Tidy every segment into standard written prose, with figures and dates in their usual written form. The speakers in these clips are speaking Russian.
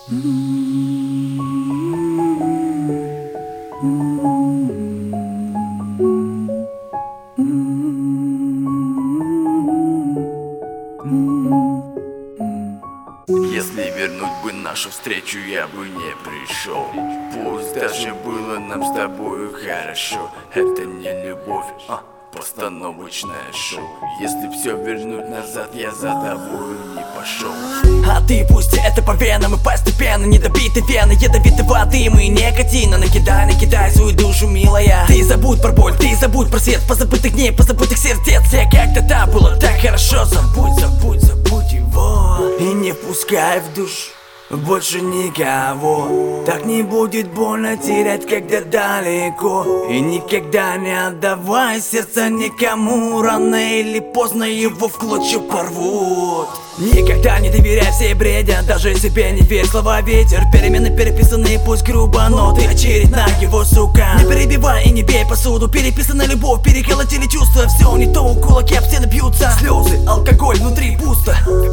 Если вернуть бы нашу встречу, я бы не пришел. Пусть даже было нам с тобою хорошо. Это не любовь, а постановочное шоу. Если все вернуть назад, я за тобою не пошел. А ты пусти это по венам и постепенно недобиты вены ядовитого дыма и никотина. Накидай свою душу, милая. Ты забудь про боль, ты забудь про свет позабытых дней, позабытых сердец. Все как тогда было так хорошо. Забудь его и не впускай в душу больше никого. Так не будет больно терять, когда далеко. И никогда не отдавай сердце никому. Рано или поздно его в клочья порвут. Никогда не доверяй, все бредят, даже себе не верь. Слова ветер, перемены переписаны, пусть грубо, но ты очередная его сука. Не перебивай и не бей посуду, переписана любовь, переколотили чувства. Все не то, кулаки об стены бьются. Слезы, алкоголь, внутри пусто.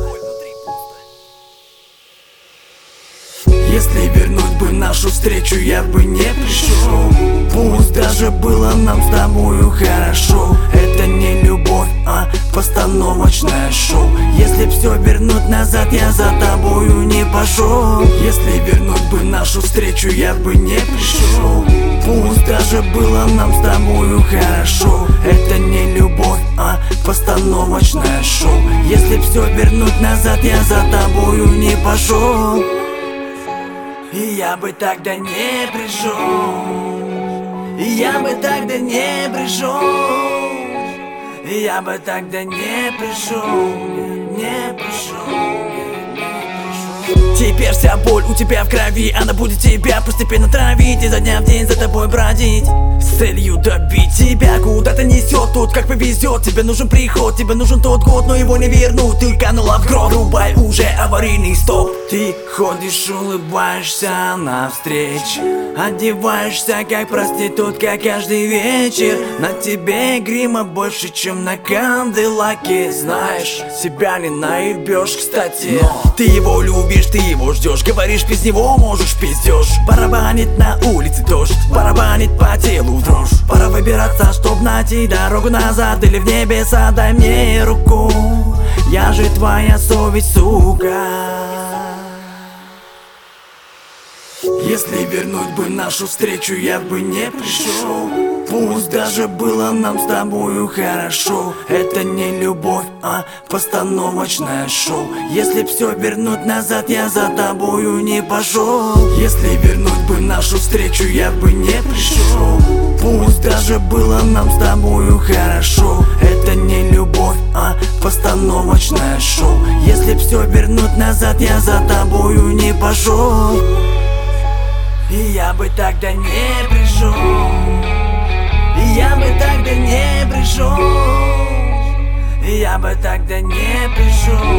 Если вернуть бы нашу встречу, я бы не пришел. Пусть даже было нам с тобою хорошо. Это не любовь, а постановочное шоу. Если все вернуть назад, я за тобою не пошел. Если вернуть бы нашу встречу, я бы не пришел. Пусть даже было нам с тобою хорошо. Это не любовь, а постановочное шоу. Если все вернуть назад, я за тобою не пошел. И я бы тогда не пришел. И я бы тогда не пришел. И я бы тогда не пришел. Не пришел. Теперь вся боль у тебя в крови. Она будет тебя постепенно травить, изо дня в день за тобой бродить, с целью добить тебя. Куда-то несет тут, как повезет. Тебе нужен приход, тебе нужен тот год, но его не вернуть. Ты канула в гроб, рубай уже аварийный стоп. Ты ходишь, улыбаешься навстречу, одеваешься как проститутка каждый вечер. На тебе грима больше, чем на Кандилаке. Знаешь, себя не наебешь, кстати. Но ты его любишь, ты его ждешь. Говоришь, без него можешь пиздешь. Барабанит на улице дождь, барабанит по телу дрожь. Пора выбираться, чтоб найти дорогу назад или в небеса. Дай мне руку, я же твоя совесть, сука. Если вернуть бы нашу встречу, я бы не пришел. Пусть даже было нам с тобою хорошо. Это не любовь, а постановочное шоу. Если все вернуть назад, я за тобою не пошел. Если вернуть бы нашу встречу, я бы не пришел. Пусть даже было нам с тобою хорошо. Это не любовь, а постановочное шоу. Если все вернуть назад, я за тобою не пошел. И я бы тогда не пришел. И я бы тогда не пришел. И я бы тогда не пришел.